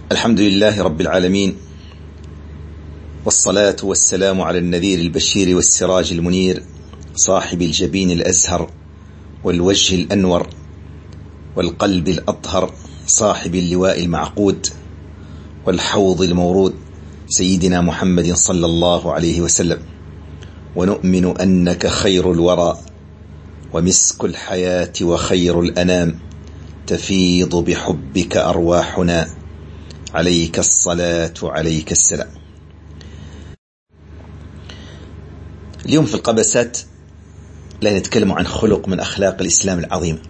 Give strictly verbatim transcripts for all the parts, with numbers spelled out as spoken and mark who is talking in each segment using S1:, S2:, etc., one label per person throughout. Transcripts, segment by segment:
S1: الحمد لله رب العالمين، والصلاة والسلام على النذير البشير والسراج المنير، صاحب الجبين الأزهر والوجه الأنور والقلب الأطهر، صاحب اللواء المعقود والحوض المورود، سيدنا محمد صلى الله عليه وسلم. ونؤمن أنك خير الورى ومسك الحياة وخير الأنام، تفيض بحبك أرواحنا، عليك الصلاة عليك السلام. اليوم في القبسات لا نتكلم عن خلق من أخلاق الإسلام العظيم.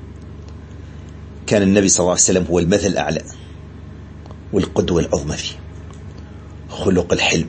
S1: كان النبي صلى الله عليه وسلم هو المثل الأعلى والقدوة العظمى فيه. خلق الحلم.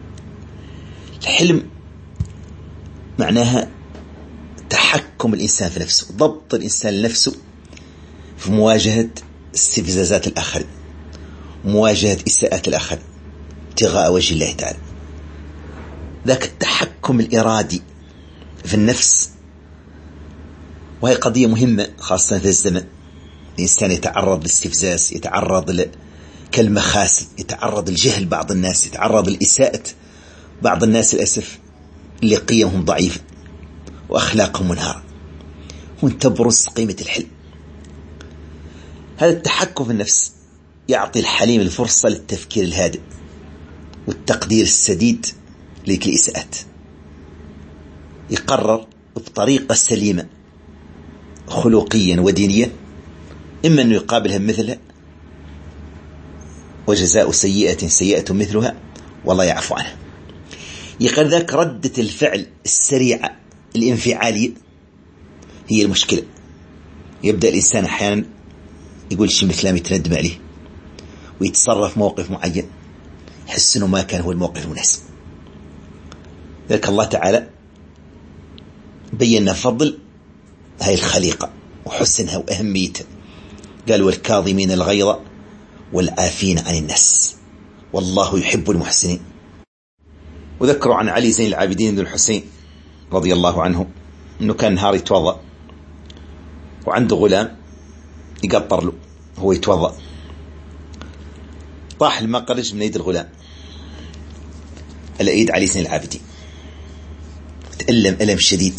S1: الحلم معناها تحكم الإنسان في نفسه، ضبط الإنسان لنفسه في مواجهة استفزازات الآخرين، مواجهة إساءات الآخرين، ابتغاء وجه الله تعالى. ذاك التحكم الإرادي في النفس، وهي قضية مهمة خاصة في الزمن. الإنسان يتعرض للاستفزاز، يتعرض كالمخاسل، يتعرض لجهل بعض الناس، يتعرض لإساءة بعض الناس للأسف اللي قيمهم ضعيفة وأخلاقهم منهارة. هون تبرز قيمة الحلم. هذا التحكم في النفس يعطي الحليم الفرصة للتفكير الهادئ والتقدير السديد لك الإساءات. يقرر بطريقة سليمة خلقيا ودينيا، إما أنه يقابلها مثلها، وجزاء سيئة سيئة مثلها، والله يعفو عنها. يقال ذاك ردة الفعل السريعة الانفعالية هي المشكلة. يبدأ الإنسان أحيانا يقول شيء من كلام يتندم عليه، ويتصرف موقف معين يحس أنه ما كان هو الموقف المناسب. ذلك الله تعالى بيّن فضل هاي الخليقة وحسنها وأهميتها. قال: والكاظمين الغيظ والعافين عن الناس والله يحب المحسنين. وذكروا عن علي زين العابدين بن الحسين رضي الله عنه أنه كان نهار يتوضأ وعنده غلام يقطر له، هو يتوضأ، طاح المقرج من يد الغلام على ايد علي زين العابدين، تألم ألم شديد.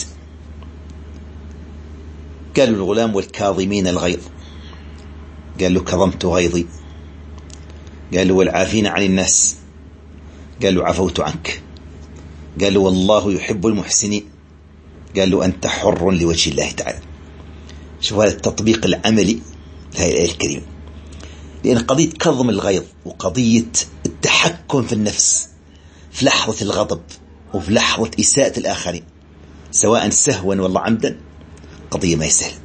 S1: قالوا الغلام: والكاظمين الغيظ. قال له: كظمت غيظي. قال له: والعافين عن الناس. قال له: عفوت عنك. قال له: والله يحب المحسنين. قال له: أنت حر لوجه الله تعالى. شوف هذا التطبيق العملي لهذه الآية الكريمة. لأن قضية كظم الغيظ وقضية التحكم في النفس في لحظة الغضب وفي لحظة إساءة الآخرين سواء سهوا والله عمدا، قضية ما يسهل.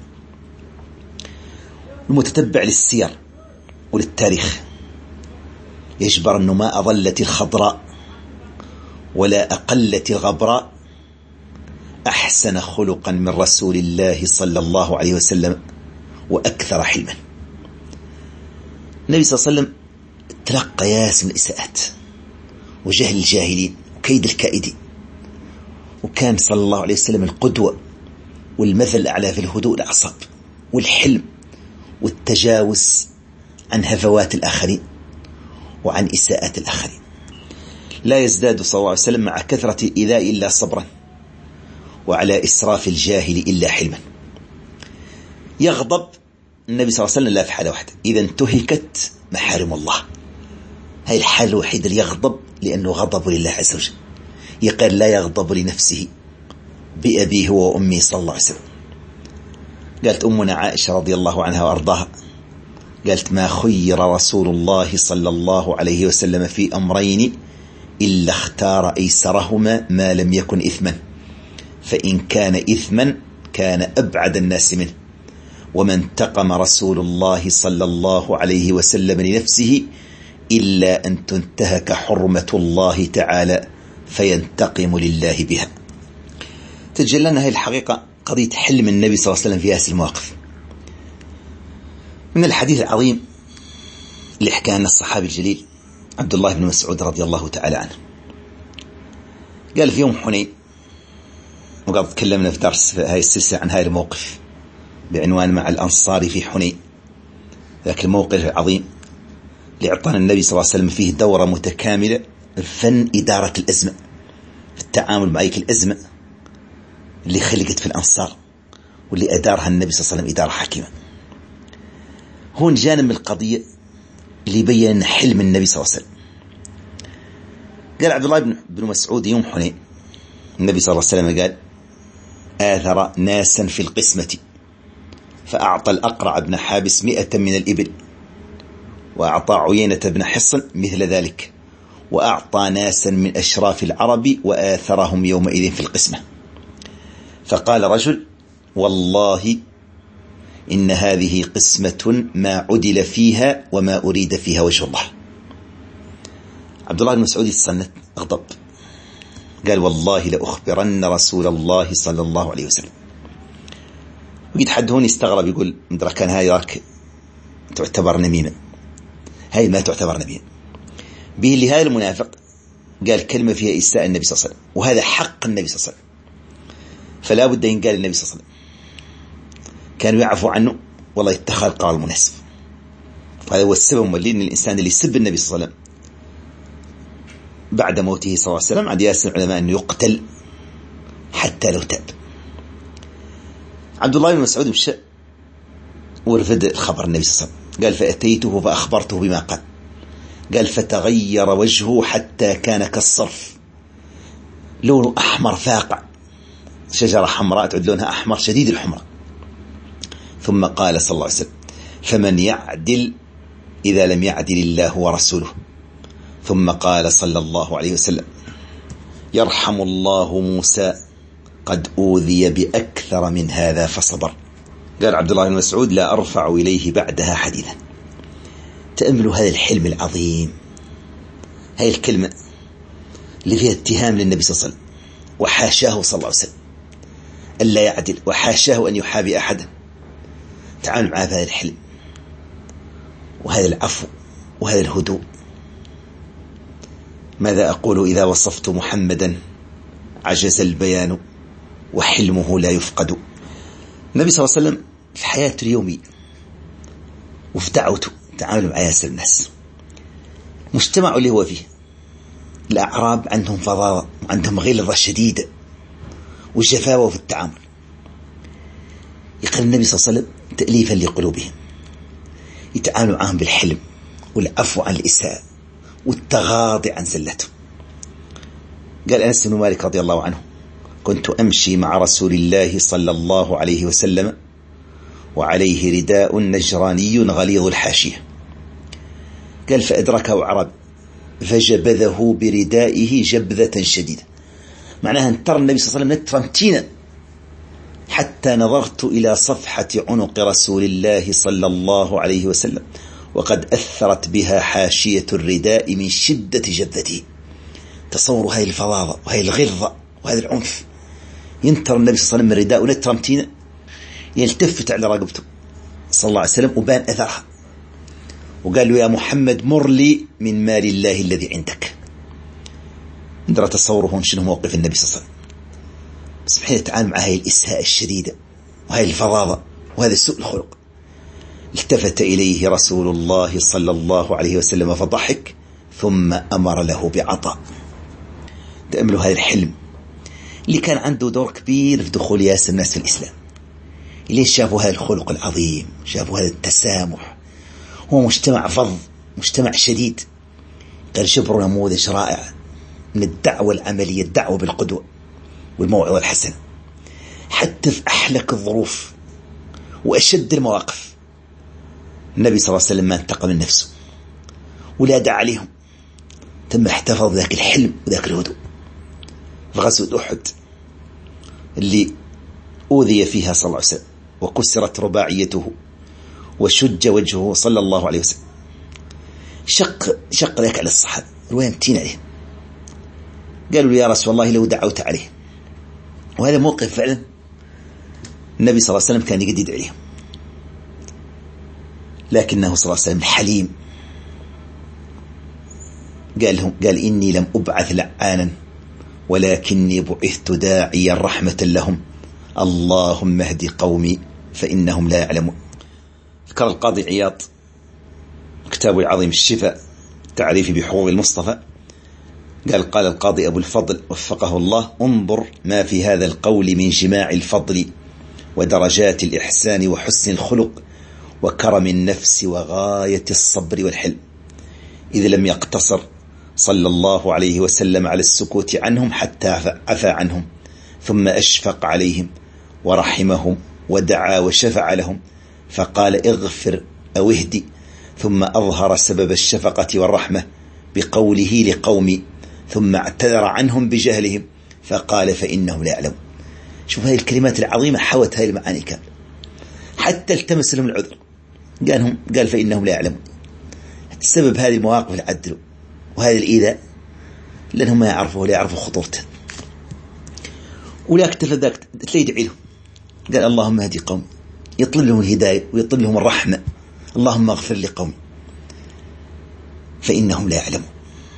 S1: المتتبع للسير وللتاريخ يجبر أنه ما أظلت الخضراء ولا أقلت الغبراء أحسن خلقا من رسول الله صلى الله عليه وسلم وأكثر حلما. النبي صلى الله عليه وسلم تلقى ياس من الإساءات وجهل الجاهلين وكيد الكائدين، وكان صلى الله عليه وسلم القدوة والمثل الأعلى في الهدوء الأعصاب والحلم والتجاوز عن هفوات الآخرين وعن إساءات الآخرين. لا يزداد صلى الله عليه وسلم مع كثرة إيذاء إلا صبرا، وعلى إسراف الجاهل إلا حلما. يغضب النبي صلى الله عليه وسلم لا في حالة واحدة، إذا انتهكت محارم الله. هاي الحالة الوحيدة اللي يغضب لأنه غضب لله عز وجل. يقال: لا يغضب لنفسه بأبيه وأمي صلى الله عليه وسلم. قالت أمنا عائشة رضي الله عنها وأرضاها، قالت: ما خير رسول الله صلى الله عليه وسلم في أمرين إلا اختار أيسرهما ما لم يكن إثما، فإن كان إثما كان أبعد الناس منه، وما انتقم رسول الله صلى الله عليه وسلم لنفسه إلا أن تنتهك حرمة الله تعالى فينتقم لله بها. تجلى لنا هذه الحقيقة قضية حلم النبي صلى الله عليه وسلم في هذه المواقف. من الحديث العظيم اللي حكى عنه الصحابي الجليل عبد الله بن مسعود رضي الله تعالى عنه، قال: في يوم حنين، وقد تكلمنا في درس في هذه السلسلة عن هذا الموقف بعنوان مع الأنصار في حنين، ذاك الموقف العظيم لإعطانا النبي صلى الله عليه وسلم فيه دورة متكاملة، فن إدارة الأزمة، التعامل مع هيك الأزمة اللي خلقت في الأنصار واللي أدارها النبي صلى الله عليه وسلم إدارة حكيمة. هون جانب من القضية اللي يبين حلم النبي صلى الله عليه وسلم. قال عبد الله بن مسعود يوم حنين النبي صلى الله عليه وسلم قال: آثر ناسا في القسمة فأعطى الأقرع بن حابس مئة من الإبل، وأعطى عيينة بن حصن مثل ذلك، وأعطى ناسا من أشراف العرب وآثرهم يومئذ في القسمة. فقال رجل: والله إن هذه قسمة ما عدل فيها وما أريد فيها وجه الله. عبد الله بن مسعود الصنت أغضب، قال: والله لأخبرن رسول الله صلى الله عليه وسلم. وقد حد هون يستغرب يقول: مدرك كان هاي راك تعتبر نميمة، هاي ما تعتبر نميمة. به اللي هاي المنافق قال كلمة فيها إساءة النبي صلى الله عليه وسلم، وهذا حق النبي صلى الله عليه وسلم، فلا بد أن قال النبي صلى الله عليه وسلم. كانوا يعفوا عنه والله يتخذ قرار مناسب. هذا هو السبب واللي ان الإنسان اللي يسب النبي صلى الله عليه وسلم بعد موته صلى الله عليه وسلم عند ياسر العلماء أنه يقتل حتى لو تاب. عبد الله بن مسعود مشى ورفد الخبر النبي صلى الله عليه وسلم، قال: فأتيته فأخبرته بما قال. قال: فتغير وجهه حتى كان كالصرف، لونه أحمر فاقع، شجرة حمراء تعد لونها أحمر شديد الحمرة. ثم قال صلى الله عليه وسلم: فمن يعدل إذا لم يعدل الله ورسوله. ثم قال صلى الله عليه وسلم: يرحم الله موسى قد أوذي بأكثر من هذا فصبر. قال عبد الله بن مسعود: لا أرفع إليه بعدها حديثا. تأملوا هذا الحلم العظيم، هذه الكلمة اللي فيها اتهام للنبي صلى الله عليه وسلم، وحاشاه صلى الله عليه وسلم ألا يعدل، وحاشاه أن يحابي أحدا. تعامل معه بهذا الحلم وهذا العفو وهذا الهدوء. ماذا أقول إذا وصفت محمدا عجز البيان وحلمه لا يفقد. النبي صلى الله عليه وسلم في حياته اليومية وفي دعوته تعامل مع ياسر الناس. مجتمع اللي هو فيه الأعراب عندهم فظاظة وعندهم غلظة شديدة وجفاوة في التعامل. يقول النبي صلى الله عليه وسلم تأليفا لقلوبهم، يتعامل معهم بالحلم والعفو عن الإساءة والتغاضي عن زلتهم. قال أنس بن مالك رضي الله عنه: كنت أمشي مع رسول الله صلى الله عليه وسلم وعليه رداء نجراني غليظ الحاشية. قال: فأدركه عرب فجبذه بردائه جبذة شديدة. معناها انتر النبي صلى الله عليه وسلم نترمتينا حتى نظرت إلى صفحة عنق رسول الله صلى الله عليه وسلم وقد أثرت بها حاشية الرداء من شدة جبذته. تصوروا هاي الفظاظة وهاي الغلظة وهذا العنف. ينتر النبي صلى الله عليه وسلم من رداء ونترمتينا، يلتفت على رقبته صلى الله عليه وسلم وبان أثرها، وقال له: يا محمد مر لي من مال الله الذي عندك. ندرى تصوره شنو موقف النبي صلى الله عليه وسلم. سبحانه يتعامل مع هاي الإساءة الشديدة وهاي الفظاظة وهذا سوء الخلق. التفت إليه رسول الله صلى الله عليه وسلم فضحك ثم أمر له بعطاء. تأملوا هذا الحلم اللي كان عنده دور كبير في دخول ياسر الناس في الإسلام. ليش شافوا هذا الخلق العظيم، شافوا هذا التسامح. هو مجتمع فظ، مجتمع شديد. قال: شبروا نموذج رائع من الدعوة العملية، الدعوة بالقدوة والموعظة الحسنة حتى في أحلك الظروف وأشد المواقف. النبي صلى الله عليه وسلم ما انتقم من نفسه ولا دعا عليهم، تم احتفظ ذاك الحلم وذاك الهدوء. في غزوة أحد اللي أوذي فيها صلى الله عليه وسلم وكسرت رباعيته وشج وجهه صلى الله عليه وسلم، شق شق ذاك على الصحابة، رواية متين عليه. قالوا: يا رسول الله لو دعوت عليه. وهذا موقف فعلا النبي صلى الله عليه وسلم كان يقدد عليهم، لكنه صلى الله عليه وسلم حليم. قال لهم: قال: إني لم أبعث لعانا ولكني بعثت داعيا رحمة لهم، اللهم اهد قومي فإنهم لا يعلمون. ذكر القاضي عياض كتابه العظيم الشفاء تعريف بحقوق المصطفى، قال قال القاضي أبو الفضل وفقه الله: انظر ما في هذا القول من جماع الفضل ودرجات الإحسان وحسن الخلق وكرم النفس وغاية الصبر والحلم، إذ لم يقتصر صلى الله عليه وسلم على السكوت عنهم حتى عفى عنهم، ثم أشفق عليهم ورحمهم ودعا وشفع لهم فقال: اغفر أو اهدي، ثم أظهر سبب الشفقة والرحمة بقوله لقومي، ثم اعتذر عنهم بجهلهم فقال: فإنهم لا يعلمون. شوف هذه الكلمات العظيمة حوت هذه المعاني كاملة، حتى التمس لهم العذر، قالهم قال فإنهم لا يعلمون. السبب هذه المواقف العدل وهذا الإيذاء لأنهم ما يعرفوا ولا يعرفوا خطورته، ولا اكتفى ذاك تلاقي يدعي لهم، قال: اللهم اهدي قومي، يطلب لهم الهداية ويطلب لهم الرحمة، اللهم اغفر لقومي فإنهم لا يعلمون.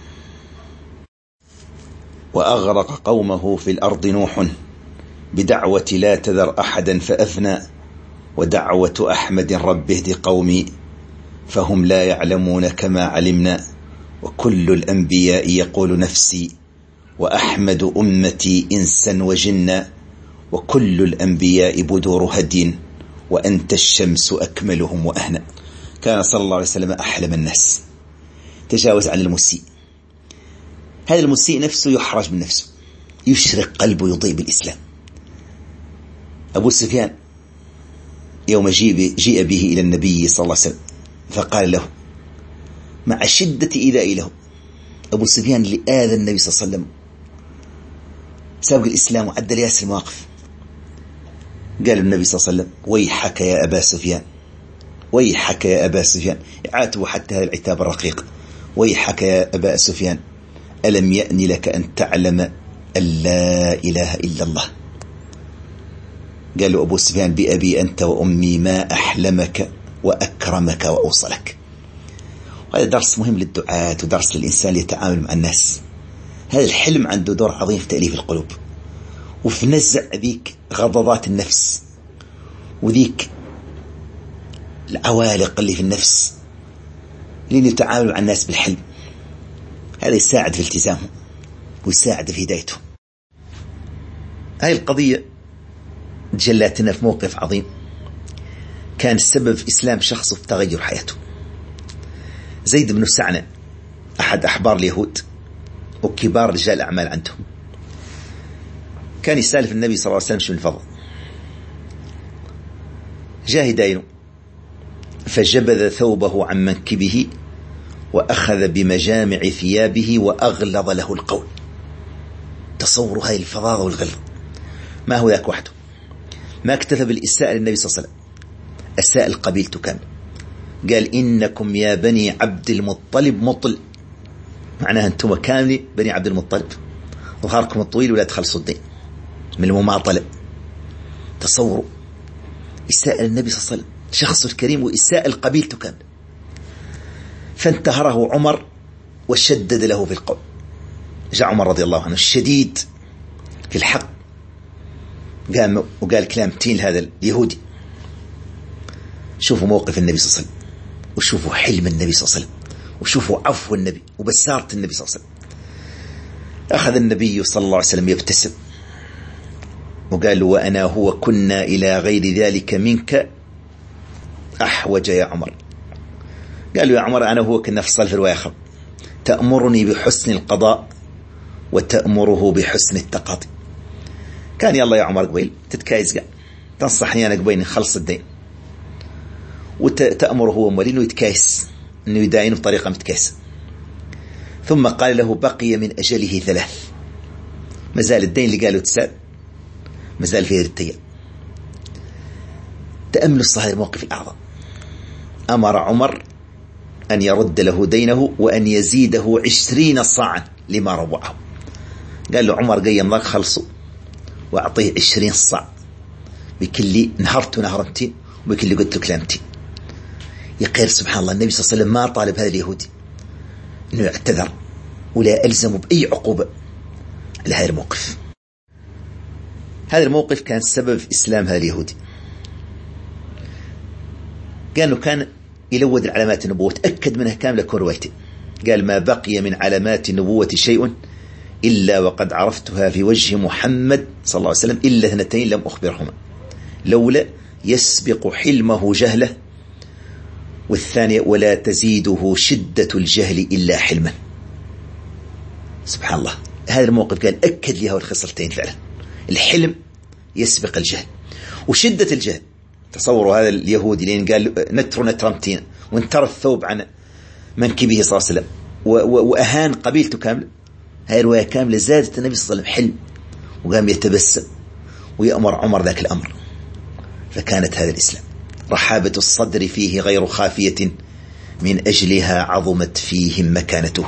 S1: وأغرق قومه في الأرض نوح بدعوة لا تذر أحدا فأفنى، ودعوة أحمد رب اهد قومي فهم لا يعلمون كما علمنا، وكل الأنبياء يقول نفسي وأحمد أمتي إنسا وجنا، وكل الأنبياء بدور هدي وأنت الشمس أكملهم وأهنى. كان صلى الله عليه وسلم أحلم الناس، تجاوز عن المسيء. هذا المسيء نفسه يحرج من نفسه، يشرق قلبه يضيء بالإسلام. أبو سفيان يوم جيء به إلى النبي صلى الله عليه وسلم فقال له مع شدة إيذاء له، أبو سفيان اللي آذى النبي صلى الله عليه وسلم سابق الإسلام وعدل ياسر المواقف، قال النبي صلى الله عليه وسلم: ويحك يا أبا سفيان، ويحك يا أبا سفيان، عاتبوا حتى هذا العتاب الرقيق: ويحك يا أبا سفيان، ألم يأن لك أن تعلم أن لا إله إلا الله؟ قال له أبو سفيان: بأبي أنت وأمي ما أحلمك وأكرمك وأوصلك. وهذا درس مهم للدعاة ودرس للإنسان يتعامل مع الناس. هذا الحلم عنده دور عظيم في تأليف القلوب وفي نزع ذيك غضضات النفس وذيك العوالق اللي في النفس، لأن يتعامل مع الناس بالحلم. هذا يساعد في التزامهم ويساعد في هدايتهم. هذه القضية جلتنا في موقف عظيم كان السبب في إسلام شخص وفي تغير حياته. زيد بن سعنة أحد أحبار اليهود وكبار رجال الأعمال عندهم، كان يسالف النبي صلى الله عليه وسلم شو من فضل، جاء داينه فجبذ ثوبه عن منكبه وأخذ بمجامع ثيابه وأغلظ له القول. تصوروا هاي الفظاظة والغلظ، ما هو ذاك وحده، ما اكتفى بالإساءة للنبي صلى الله عليه وسلم، أساء القبيلة كامل. قال: إنكم يا بني عبد المطلب مطل، معناها أنتم كامل بني عبد المطلب، ظهركم الطويل ولا تخلصوا الدين من المماطلة. تصوروا إساءة للنبي صلى الله عليه وسلم شخص الكريم وإساءة القبيلة كامل. فانتهره عمر وشدد له في القول. جاء عمر رضي الله عنه الشديد في الحق، قام وقال كلام تين لهذا اليهودي. شوفوا موقف النبي صلى الله عليه وسلم، وشوفوا حلم النبي صلى الله عليه وسلم، وشوفوا عفو النبي وبسارة النبي صلى الله عليه وسلم. أخذ النبي صلى الله عليه وسلم يبتسم وقال: وأنا هو كنا إلى غير ذلك منك أحوج يا عمر. قال له: يا عمر أنا هو كنا فصل في رواية آخر: تأمرني بحسن القضاء وتأمره بحسن التقاضي. كان يلا يا عمر قبيل تتكايز قال تنصحني أنا قبيل نخلص الدين، وتأمره هو مولي إنه يتكايس، إنه يداين بطريقة متكايسة. ثم قال له: بقي من أجله ثلاث، مازال الدين اللي قاله تسال مازال فيه التيار. تأملوا الصحيح الموقف الأعظم. أمر عمر أن يرد له دينه وأن يزيده عشرين صاعا لما روعه. قال له عمر: قيم ذاك خلصوا وأعطيه عشرين صاع بكل نهرت نهرتين وبكل قلت له كلامتين. يقير سبحان الله النبي صلى الله عليه وسلم ما طالب هذا اليهودي إنه يعتذر ولا ألزمه بأي عقوبة لهذا الموقف. هذا الموقف كان سبب في إسلام هذا اليهودي. قالوا كان يلود العلامات النبوة، تأكد منها كاملة كون روايته. قال ما بقي من علامات النبوة شيء إلا وقد عرفتها في وجه محمد صلى الله عليه وسلم إلا اثنتين لم أخبرهما، لولا يسبق حلمه جهله، والثانية ولا تزيده شدة الجهل إلا حلما. سبحان الله، هذا الموقف قال أكد لي هذه الخصلتين فعلا، الحلم يسبق الجهل وشدة الجهل. تصوروا هذا اليهودي لين قال نتر نترمتين وانتر الثوب عن منكبه صلى الله عليه وسلم وأهان قبيلته كاملة. هاي رواية كاملة زادت النبي صلى الله عليه وسلم حلم، وقام يتبسم ويأمر عمر ذاك الأمر. فكانت هذا الإسلام رحابة الصدر فيه غير خافية، من أجلها عظمت فيهم مكانته.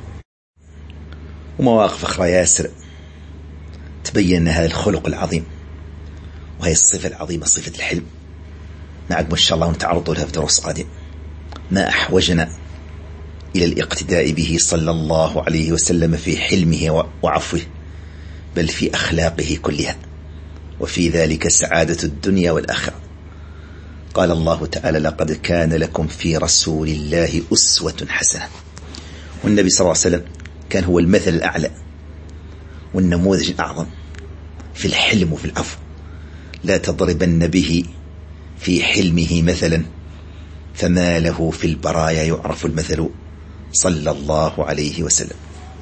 S1: ومواقف أخرى ياسر تبين هذا الخلق العظيم وهي الصفة العظيمة، صفة الحلم. نعقب إن شاء الله ونتعرض لها في دروس قادم. ما أحوجنا إلى الاقتداء به صلى الله عليه وسلم في حلمه وعفوه، بل في أخلاقه كلها، وفي ذلك سعادة الدنيا والآخرة. قال الله تعالى لقد كان لكم في رسول الله أسوة حسنة. والنبي صلى الله عليه وسلم كان هو المثل الأعلى والنموذج الأعظم في الحلم وفي العفو. لا تضربن به في حلمه مثلا، فما له في البرايا يعرف المثل صلى الله عليه وسلم.